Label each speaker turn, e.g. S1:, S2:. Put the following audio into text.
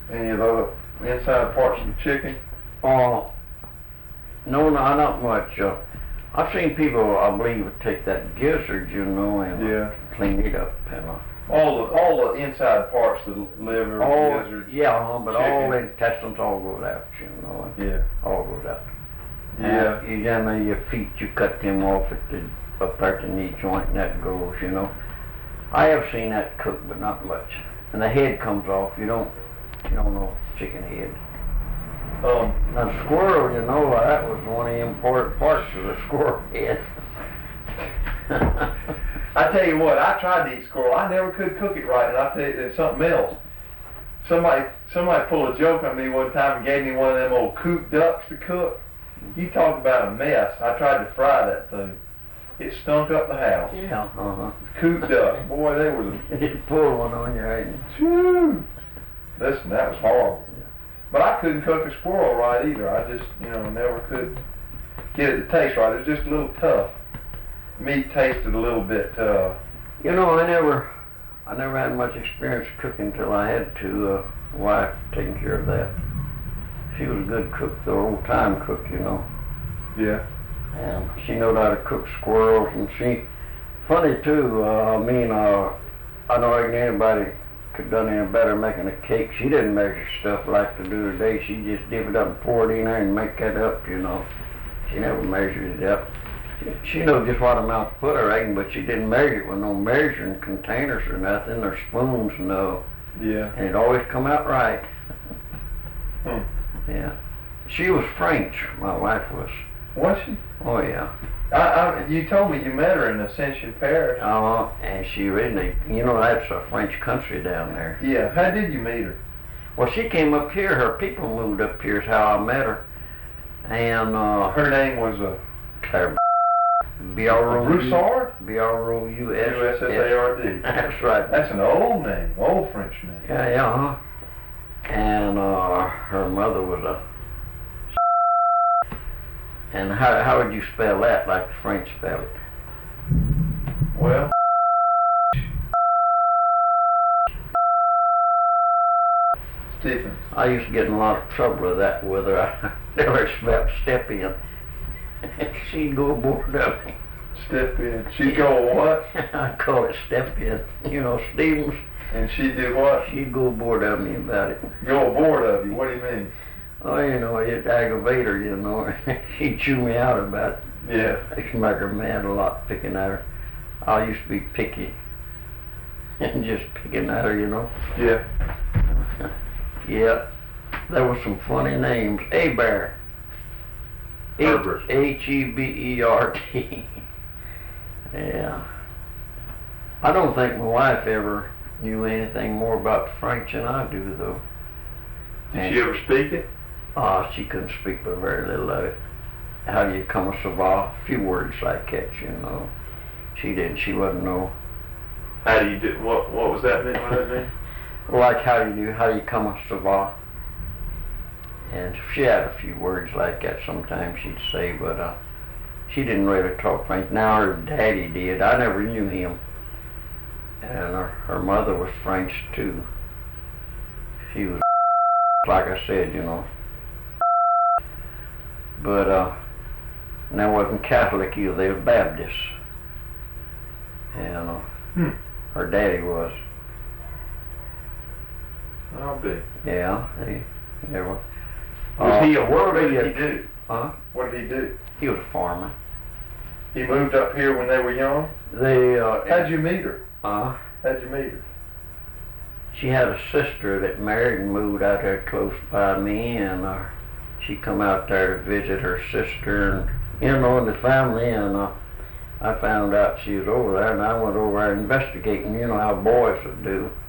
S1: Any of the other inside parts of the chicken?
S2: No, not much. I've seen people, I believe, take that gizzard, and clean it up.
S1: All the inside parts, the liver, gizzard.
S2: Yeah, but
S1: chicken.
S2: all the intestines all goes out,
S1: Yeah.
S2: all goes out.
S1: Yeah.
S2: You generally, your feet, you cut them off at the up at the knee joint, and that goes, I have seen that cooked, but not much. And the head comes off. You don't know chicken head. Now squirrel, that was one of the important parts of the squirrel head.
S1: I tell you what, I tried to eat squirrel. I never could cook it right, and I tell you, there's something else. Somebody pulled a joke on me one time and gave me one of them old coop ducks to cook. You talk about a mess. I tried to fry that thing. It stunk up the house.
S2: Yeah,
S1: Coop duck. Boy, they was
S2: It pulled one on your head.
S1: Whew. Listen, that was horrible. But I couldn't cook a squirrel right either. I just, never could get it to taste right. It was just a little tough. Meat tasted a little bit,
S2: I never had much experience cooking until I had to wife taking care of that. She was a good cook, the old time cook,
S1: Yeah.
S2: And she knowed how to cook squirrels, and funny too, I don't reckon anybody could done any better making a cake. She didn't measure stuff like they do today. She just dip it up and pour it in there and make that up, She never measured it up. She knew just what amount to put, I reckon, but she didn't measure it with no measuring containers or nothing, or spoons, no.
S1: Yeah.
S2: And it always come out right.
S1: Hmm.
S2: Yeah. She was French, my wife was.
S1: Was she?
S2: Oh, yeah.
S1: You told me you met her in Ascension Parish.
S2: And she really, that's a French country down there.
S1: Yeah. How did you meet her?
S2: Well, she came up here. Her people moved up here is how I met her. And
S1: her name was
S2: Claire
S1: Broussard?
S2: Broussard. That's right.
S1: That's an old name, old French name.
S2: Yeah. And her mother was a. And how would you spell that, like the French spell it?
S1: Well, Stephen.
S2: I used to get in a lot of trouble with that with her. I never spelled step in. She'd go aboard of me.
S1: Step in. She'd go what?
S2: I call it step in. Stevens.
S1: And she'd do what?
S2: She'd go aboard of me about it.
S1: Go aboard of you? What do you mean?
S2: Oh, it'd aggravate her, She'd chew me out about it.
S1: Yeah.
S2: It make her mad a lot picking at her. I used to be picky. And just picking at her,
S1: Yeah.
S2: Yeah. There were some funny names. Hebert.
S1: Herbert.
S2: Hebert. Yeah. I don't think my wife ever knew anything more about the French than I do, though.
S1: Did she ever speak it?
S2: She couldn't speak but very little of it. How do you come a savoir? A few words like that, She didn't. She wouldn't know.
S1: How do you do? What was that mean? What did that mean?
S2: Like how do you come a savoir? And she had a few words like that sometimes she'd say, but she didn't really talk French. Now her daddy did. I never knew him. And her mother was French too. She was, like I said, But they wasn't Catholic either. They were Baptists. And her daddy was.
S1: I'll be.
S2: Yeah, they were.
S1: Was he what did he do?
S2: Huh?
S1: What did he do?
S2: He was a farmer.
S1: He moved up here when they were young? How'd you meet her? How'd you meet her?
S2: She had a sister that married and moved out there close by me, and she come out there to visit her sister and the family, and I found out she was over there, and I went over there investigating, how boys would do.